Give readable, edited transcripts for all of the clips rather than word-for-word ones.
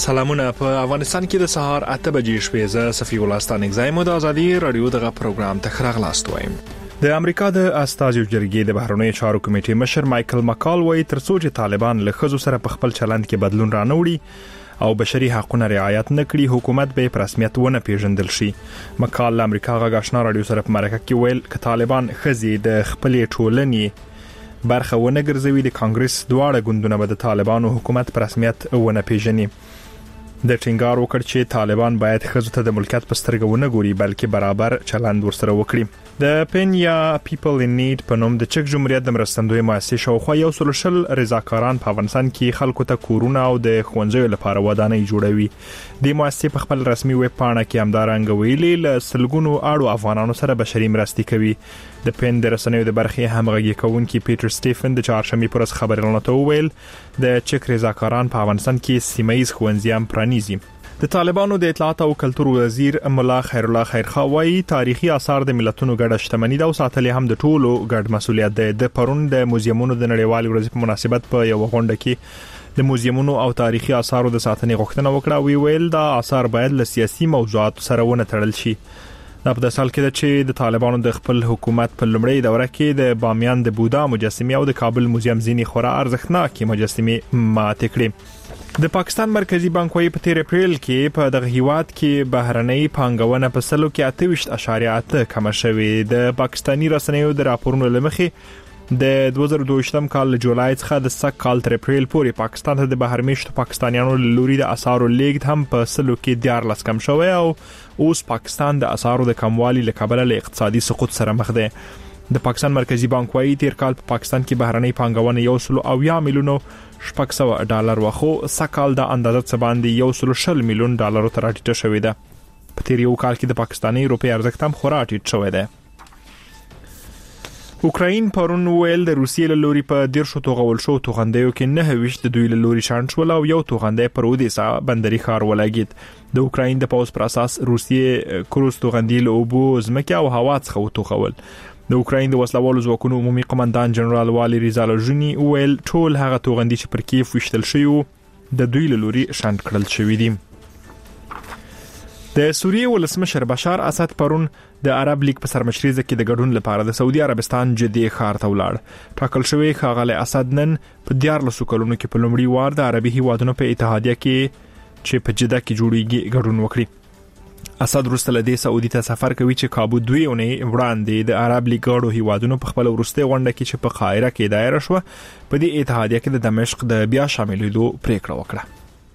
سلامونه. په افغانستان کې د سهار 8 بجې شپې ز صفی الله ستانګ زایم د ازادي رادیو دغه پروګرام ته خراغلاست وایم. د امریکا د استازو جرګې د بهرنیو چارو کمیټې مشر مایکل مکال وایي ترڅو چې طالبان له خزو سره په خپل چلند کې بدلون رانوړي او بشري حقوقونه رعایت نکړي، حکومت به په رسمیت ونه پیژندل شي. مکال له امریکا غږ آشنا رادیو سره په مرکه کې ویل ک طالبان خزي د خپلې ټولنې برخه ونه ګرځوي، د کانګرس دواړه ګوندونه به د طالبانو حکومت په رسمیت ونه پیژني. د ټینګار وکړ چې طالبان باید خزو ته د ملکیت په سترګه ونه ګوري بلکې برابر چلند ورسره وکړي. د پن یا پیپل ان نیډ په نوم د چک جمهوریت د مرستندوی مؤسسې شاوخوا 100 رضاکاران په افغانستان کې خلکو ته کورونه او د ښوونځیو لپاره ودانۍ جوړوي. د مؤسسې په خپل رسمي ویب پاڼه کې همدارنګه ویلي له سلګونو اړو افغانانو سره بشري مرستې کوي. د پن د رسنیو د برخې همغږي کوونکی پیټر سټیفن د چهارشنبه پر ورځ خبرونه ته ویل د چک رضاکاران په افغانستان کې سیمایي ښوونځي هم پرانیزي. د طالبانو د اطلاعات او کلتور وزیر مولا خیر الله خیرخوا وایي تاریخي آثار د ملتونو ګډه شتمنۍ ده او ساتلې هم د ټولو ګډ مسولیت ده. د پرون د موزیمونو د نړیوالې ورځې په مناسبت په یو غونډه کې د موزیمونو او تاریخي آثارو د ساتنې غوښتنه وکړه. ویل دا آثار باید له سیاسي موضوعاتو سره ونه تړل شي. دا په سال کې چې د طالبانو د خپل حکومت په لومړۍ دوره کې د بامیان د بودا مجسمه او د کابل موزیم ځینی خورا ارزښتناکې مجسمه ماته کړې. د پاکستان مرکزی بانک وايي په 13 اپریل کې په دغه هیواد کې بهرنۍ پانګونه په سلو کې 28.8 کم شوې. د پاکستانی رسنیو د راپورونو لمخې د 2022 کال جولای څخه د سک کال تر اپریل پورې پاکستان ته د بهرمېشتو پاکستانیانو لوري د اسعارو لیږد هم په سلو کې 14 کم شوی او اوس پاکستان د اسعارو د کموالي له کبله له اقتصادي سقوط سره مخ دی. د پاکستان مرکزی بانک وايي تیر کال په پاکستان کې بهرنۍ پانګونه 100 میلیون $600 وخو سکال د اندازه څه باندې 120 میلیون ډالر ته راټیټه شوې ده. په تیر یو کال کې د پاکستاني روپی ارزښت هم خورا ټیټ شوی دی. اوکراین پرون ویل د روسیې له لوري په 10 توغول شو توغندیو کې 9 د دوی له لوري شانشول او یو توغندی پر اودیسا بندري ښار ولګید. د اوکراین د پاوز پر اساس روسیې کروز توغندی له اوبو زمکه او هوا څخه وټوغول. د اوکراین د وسلوالو ځواکونو عمومي قومندان جنرال والی ریزالوژنی ویل ټول هغه توغندي چې پر کیف وشتل شوی د دوی له لوري شاند کړل شوی دي. د سوریې ولسمشر بشار اسد پرون د عرب لیگ په سرمشريزه کې د ګډون لپاره د سعودي عربستان جدي ښار ته ولاړ. ټاکل شوی ښاغلی اسد نن په 14 کلونو کې په لومړي وار د عربي هیوادونو په اتحادیه کې چې په جده کې جوړیږي ګډون وکړي. اسد وروسته له دې سعودي ته سفر کوي چې کابو 2 اونۍ وړاندې د عرب لیگ غړو هیوادونو په خپل ورسته غونډه کې چې په قاهره کې دایره شو په دې اتحادیه کې د دمشق د بیا شاملېدو پریکړه وکړه.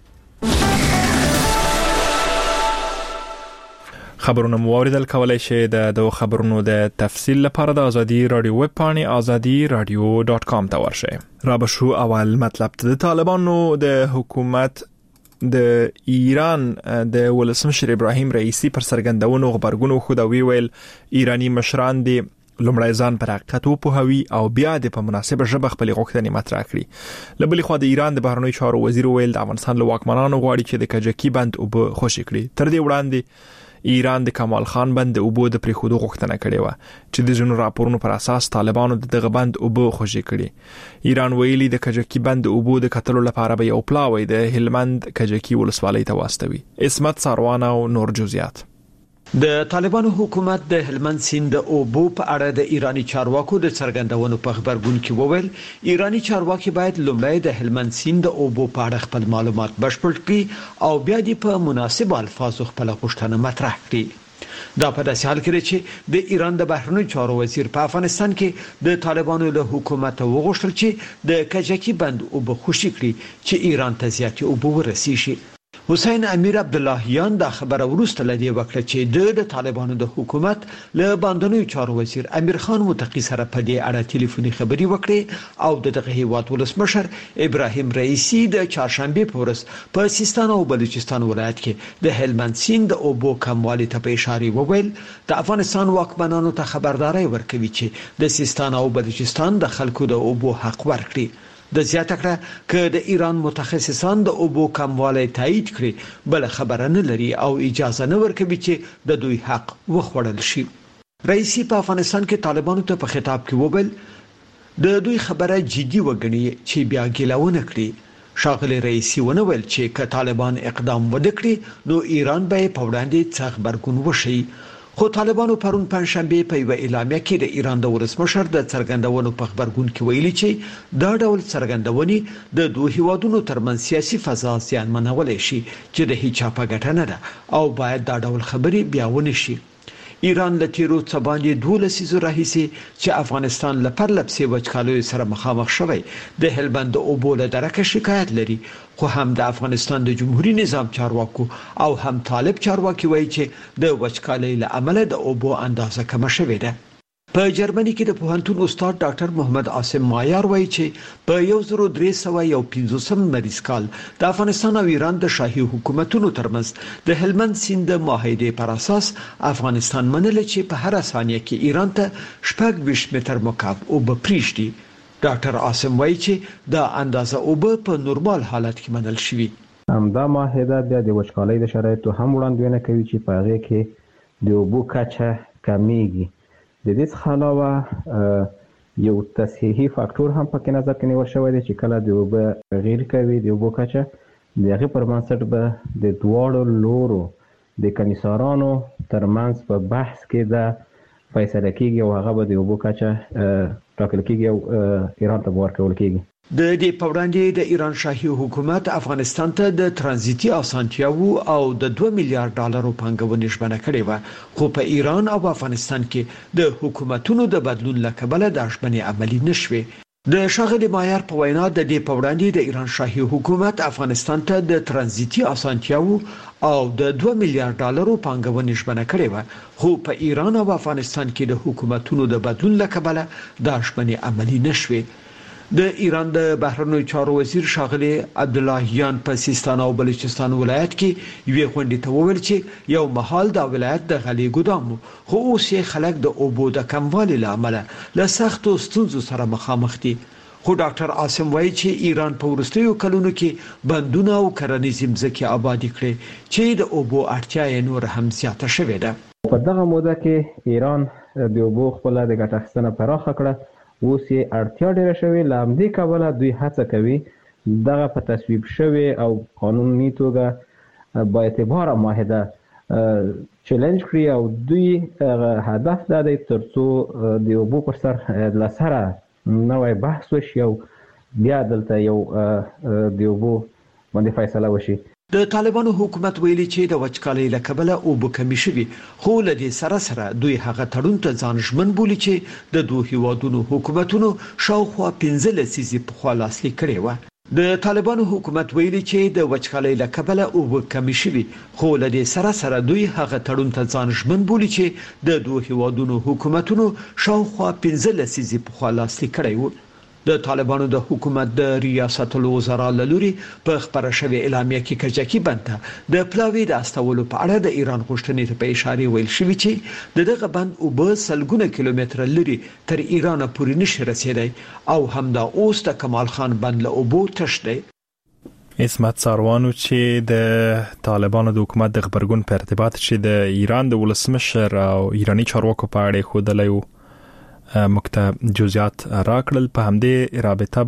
خبرونه موریدل کولای شي د خبرونو د تفصیل لپاره د ازادي رادیو ویب پاڼې azadi.radio.com ته ورشئ. را بشو اول مطلب د طالبانو د حکومت د ایران د ولسمشر ابراهیم رئیسی پر سرګندونو خبرګونو خو دا ویل ایرانی مشران دي لومړی ځان پر حقیقت وپوهوي او بیا د په مناسبه ژبه خپل غوښتنې مطرح کړي. له بلې خوا د ایران د بهرنیو چارو وزیر ویل د افغانستان له واکمنانو غواړي چې د کجکي بند او خوشی کړي. تر دې وړاندې ایران د کمال خان بند د اوبو د پریخودو غوښتنه کړې و چې د ځینو راپورونو پر اساس طالبانو دغه بند اوبو خوشی کړي. ایران ویلي د کجکي بند اوبو د کتلو لپاره به یو پلاوی د هلمند کجکي ولسوالۍ ته واستوي. اسمت ساروان او نور جزئیات. د طالبانو حکومت د هلمند سیند د اوبو په اړه د ایرانی چارواکو د څرګندونو په خبرګون کې وویل ایرانی چارواکي باید لومړی د هلمند سیند د اوبو په اړه خپل معلومات بشپړ کړي او بیا د په مناسب الفاظو خپل غوښتنه مطرح کړي. دا په داسې حال کې چې د ایران د بهرنیو چارو وزیر په افغانستان کې د طالبانو له حکومت وغوښتل چې د کجکي بند اوبو خوشی کړي چې ایران ته زیاتې اوبو ورسیږي. حسین امیر عبداللهیان دا خبره ورسته لدی وکړه چې د طالبانو د حکومت له باندنیو چارو وزیر امیر خان متقی سره په دې اړه ټلیفوني خبري وکړي او دغه هیواد ولسمشر ابراهیم رئیسی د چهارشنبه په ورځ په سیستان او بلوچستان ولایت کې د هلمند سیند د اوبو کموالي ته په اشاره وویل د افغانستان واکمنانو ته خبرداري ورکوي چې د سیستان او بلوچستان د خلکو د اوبو حق ورکړي. د زیاته کړه چې د ایران متخصصان د اوبو کموالی تایید کړي بل خبره نه لري او اجازه نه ورکوي چې د دوی حق وخوړل شي. رئیسی په افغانستان کې طالبانو ته په خطاب کې وویل د دوی خبره جدي وګڼي چې بیا ګیلونه کړي. ښاغلي رئیسي ونویل چې که طالبان اقدام وکړي نو ایران به په وړاندې څه خبرګون وشي. خو طالبانو پرون پنځشنبه په یو اعلامیه کې د ایران د ولسمشر د څرګندونو په خبرګون کې ویلي چې دا ډول څرګندونې د دوه هیوادونو ترمنځ سیاسي فضا زیانمنولای شي چې د هیڅ په ګټه نه ده او باید دا ډول خبرې بیا ونه شي. ایران له تیرو څه باندې 12 لسیزو راهیسي چې افغانستان له پرلپسې وچکالیو سره مخامخ شوی د هلبند اوبو له درکه شکایت لري، خو هم د افغانستان د جمهوریت نظام چارواکو او هم طالب چارواکي وایي چې د وچکالۍ له امله د اوبو اندازه کم شوې ده. په جرمني کې د پوهنتون استاد ډاکټر محمد عاصم مایار وایي چې په 1350 مریض کال د افغانستان او ایران د شاهي حکومتونو ترمنځ د هلمند سیند معاهده پر اساس افغانستان منل چې په هر ثانیه کې ایران ته 20 متر مکعب اوبه پریږدي. ډاکټر عاصم وایي چې دا اندازه اوبه په نورمال حالت کې منل شوی. دا معاهده بیا د وچکالۍ د شرایطو هم وړاندوینه کوي چې په هغه کې د اوبو کچه کمیږي. د دې څخه علاوه یو تصحیحي فاکتور هم پکې نظر کې نیول شوی دی چې کله د اوبو غیر کوي د اوبو کچه د هغه پر بنسټ به د دواړو لورو د کمیسارانو ترمنځ په بحث کې د فیصله کېږي او هغه به د اوبو کچه ټاکل کېږي او ایران ته ورکول کېږي. د دې په وړاندې د ایران شاهي حکومت افغانستان ته د ترانزیتي اسانتیاوو او د 2 میلیارډ ډالرو پانګونې ژمنه کړې و، خو په ایران او افغانستان کې د حکومتونو د بدلون لکبله د ژمنې عملی نشوي. د شاغلي مایار په وینا د دې په وړاندې د ایران شاهي حکومت افغانستان ته د ترانزیتي اسانتیاوو او د 2 میلیارډ ډالرو پانګونې ژمنه کړې و، خو په ایران او افغانستان کې د حکومتونو د بدلون لکبله د ژمنې عملی نشوي. د ایران د بهرنیو چارو وزیر شاغلي عبداللهیان په سیستان او بلوچستان ولایت کې یوې غونډې ته وویل چې یو محال د ولایت د غلې ګدام خو اوس یې خلک د اوبو د کموالي لامل له سختو ستونزو سره مخامخ دي. خو ډاکټر عاصم وایي چې ایران په وروستیو کلونو کې بندونه او کرنیزې مځکې آباد کړې چې د اوبو اړتیا یې نور هم زیاته شوې ده. په دغه موده کې ایران د اوبو خپل د ګټه اخیستنه پراخه کړه، اوس یې اړتیا ډیره شوې، له همدې کبله دوی هڅه کوي دغه په تصویب شوې او قانوني توګه با اعتباره معاهده چیلنج کړي او دوی هدف دا دی ترڅو د اوبو پر سر له سره نوی بحث وشي او بیا دلته یو د اوبو باندې فیصله وشي. د طالبانو حکومت ویلي چې د وچکالۍ لکبله اوبه کمی شوي، خو له دې سره سره دوی هغه تړون ته ځان ژمن بولي چې د دوه هیوادونو حکومتونو شاوخوا 15 لسیزې پخوا لاسلیک کړی و. د طالبانو حکومت ویلي چې د وچکالۍ لکبله اوبه کمی شوي، خو له دې سره سره دوی هغه تړون ته ځان ژمن بولي چې د دوه هیوادونو حکومتونو شاوخوا 15 لسیزې پخوا لاسلیک کړی و. د طالبانو د حکومت د ریاست الوزرا لوري په خبره شوی اعلامیه کې کجکی بنده د پلاوی د استولو په اړه د ایران غوښتنې ته په اشاره ویل شوی چې دغه بند او به سلګونه کیلومتر لري تر ایران پورې نشي رسیدای او هم دا اوس د کمال خان بند له اوبو تش دی. اسمت ساروانو چې د طالبانو د حکومت د خبرګون په ارتباط چې د ایران د ولسمشر او ایرانی چارواکو په اړه خودلایو مکتب جزئیات راکړل، په همدې رابطه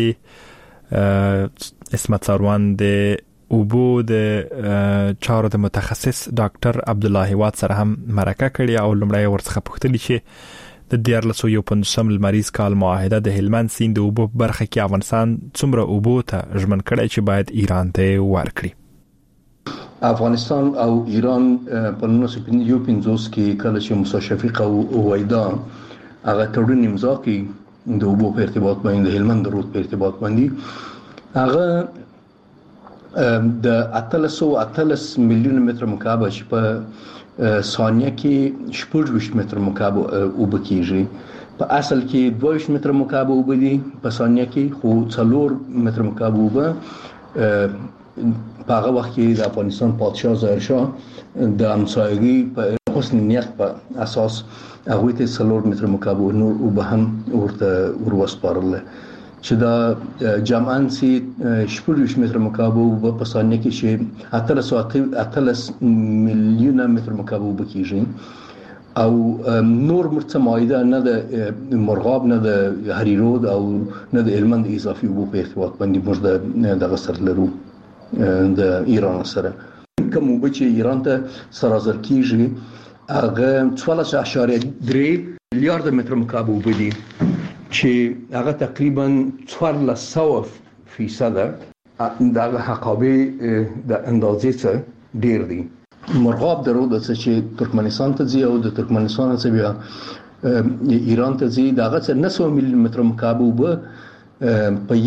باندې اسمت ساروان د اوبو د چارو د متخصص ډاکټر عبدالله هیواد سره هم مرکه کړې او لمړی ورڅخه پوښتنه چې د 1415 لمریز کال معاهده د هلمند سیند د اوبو برخه کې افغانستان څومره اوبو ته ژمن کړی چې باید ایران ته ورکړي. افغانستان او ایران په 1950 کې کله چې موسی شفیق او وایدا هغه تړون امضا کړي د اوبو په ارتباط باندې د هلمند رود په ارتباط باندې هغه د 818 میلیون متر مکعب چې په ثانیه کې 14 متر مکعب اوبه کیږي، په اصل کې 22 متر مکعب اوبه دي په ثانیه کې، خو 4 متر مکعب اوبه په هغه وخت کې د افغانستان پادشاه ظاهرشاه د همسایګۍ په حسن نیت په اساس هغه ته 4 متر مکعب نور او به هم ورته وروسپارل چې دا جمعاً سي 14 متر مکعب او په ثانیه کې چې 8 میلیونه متر مکعب وبکیږي. او نور مرڅ مایده نه د مرغاب نه د هریرود او نه د هلمند اضافي اوبو په ارتباط باندې موږ د غسر لرو د ایران سره کوم اوبه چې ایران ته سرازر کیږي هغه 14.3 میلیارد متر مکعب اوبه دي چې هغه تقریبا 1400% د حقابه د اندازې څخه ډیر دي. مرغاب درود چې ترکمنستان ته ځي او د ترکمنستان څخه بیا ایران ته ځي دغه څه 900 میلیون متر مکعب اوبه په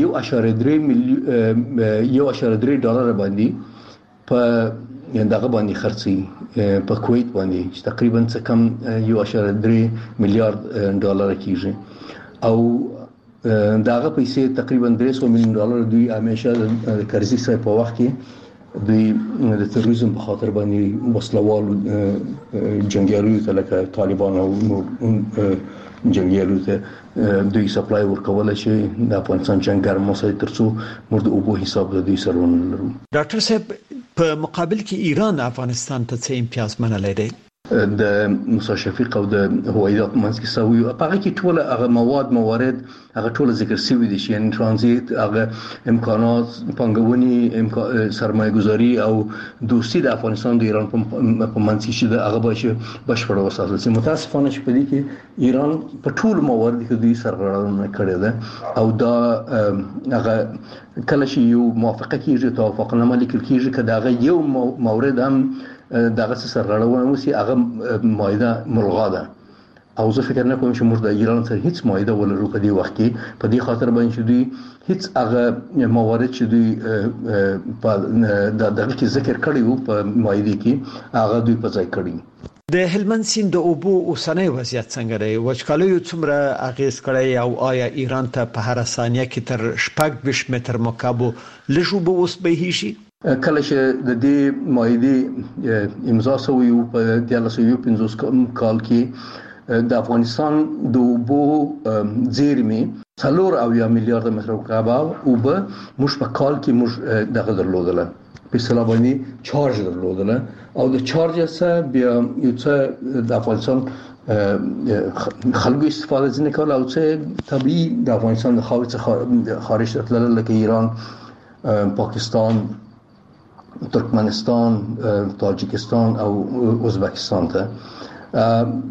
1.3 ډالر باندې په دغه باندې خرڅي په کویت باندې چې تقریبا څه کم 1.3 میلیارد ډالر کیږي او دغه پیسې تقریبا 300 میلیون ډالر دوی همیشه د کرزي سره په وخت کې دوی د تروریزم په خاطر باندې وسلوال جنگیالو ته لکه طالبان او جنگیالو ته دوی سپلای ورکول شي د افغانستان جنگار موسسه ترڅو مرد او په حساب د دوی سره ونلرو. ډاکټر صاحب په مقابل کې ایران افغانستان ته څه امتیاز منلای دی؟ د موسی شفیق او د هوایدات منځ کې سوي په هغه کې ټول هغه موارد هغه ټول ذکر شوی دي چې ان ترانزیت هغه امکانات پنګونی سرمایه گذاری او دوستي د افغانستان د ایران په منځ کې چې هغه بشپړ وساتل شي. متاسفانه چې په دې کې ایران په ټول موارد کې دوی سرغړونه کړې ده او دا هغه کله چې یو موافقه کیږي توافقنامه لیکل کیږي کله هغه یو مورد هم دغه سرغړونه وسی هغه مایده ملغا ده او زه فکر نه کوم چې موږ د ایران سره هیڅ مایده ولرو په دې وخت کې په دې خاطر باندې چې دوی هیڅ هغه موارد چې دوی په دغه کې ذکر کړی وو په مایده کې هغه دوی په ځای کړی. د هلمند سیند د اوبو اوسنی وضعیت څنګه دی؟ وچکالیو څومره اغیز کړی او آیا ایران ته په هر ثانیه کې تر 20 متر مکعب لږ اوبه اوس بهیږي؟ کله چې د دې مایده امضا شوی په 1950 کال کې د افغانستان د اوبو زیرمې 4 میلیارد متر مکعب اوبه موږ په کال کې موږ دغه درلودله په سلابانی چارج درلودله او د چارج سره بیا یو څه د افغانستان خلکو استفاده ځنه کول او څه طبيعي د افغانستان د خارج خارج تلل لکه ایران، پاکستان، ترکمنستان، تاجیکستان او ازبکستان ته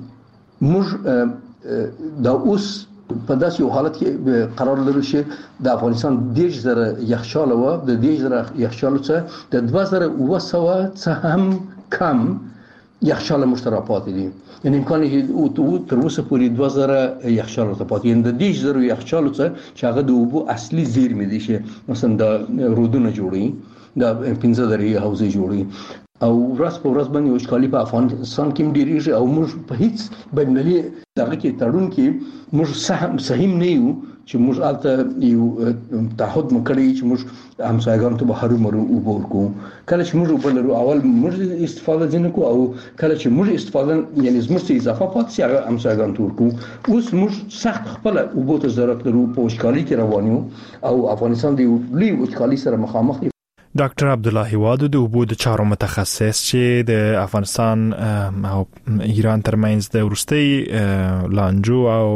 موږ دا اوس په داسې یو حالت کې قرار لرو چې د افغانستان 10,000 یخچال و د 10,000 یخچال څخه د 2,900 څخه هم کم یخچال مشترکات دي. یعنی امکان یې تر اوسه پورې 2,000 یخچال ته پاتې دي. د 10,000 یخچال څخه چې هغه د اوبو اصلي زیرمې دي چې مثلا د رودونه جوړي د 15 درې حوزې جوړي او ورځ په ورځ باندې وچکالي په افغانستان کې ډیریږي او موږ په هیڅ بینالمللي دغه کې تړون کې موږ صحیح نه یو چې موږ البته یو تعهد مکړی چې موږ همسایګانو ته به هرو مرو اوبه ورکو. کله چې موږ اوبه لرو اول موږ استفاده ځنه کو او کله چې موږ استفاده یعنی زموږ څه اضافه پاتې شي هغه همسایګانو ته ورکو. اوس موږ سخت خپل اوبه ته ضرورت لرو په وچکالي کې روان یو او افغانستان د لوی وچکالي سره مخامخ دی. ډاکټر عبدالله هیواد د اوبو د چارو متخصص چې د افغانستان او ایران ترمنځ د ورستي لانجو او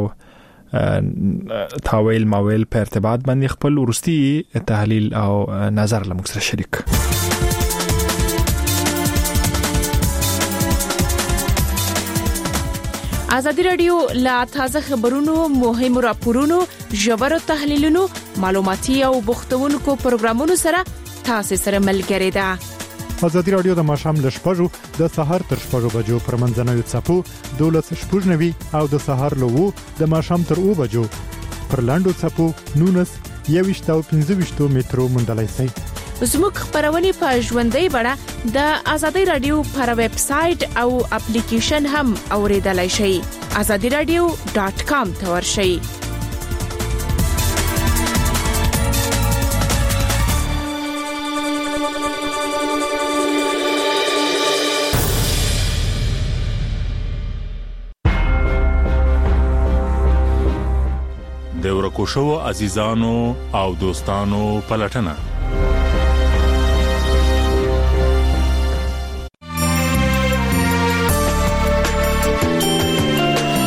تاویل ماویل په ارتباط باندې خپل ورستي تحلیل او نظر له موږ سره شریک. ازادي رادیو لا تازه خبرونو، مهم راپورونو، ژور تحلیلونو، معلوماتي او بوختونکو پروګرامونو سره تاسو سره ملګری ده. ازادي رادیو د ماشام ل شپږو د سحر تر 6 بجو پر منځنوي چپو 12:00 او د سحر له 2 د ماشام تر 2 بجو پر لاندو چپو 19 او 15 مترو مندلای سي. زموږ خبرونه په ژوندۍ بڼه د ازادي رادیو پر ویب سټ او اپلیکیشن هم اوریدلای شئ. azadiradio.com ته ورشئ. د ورکوشو عزیزانو او دوستانو پلټنه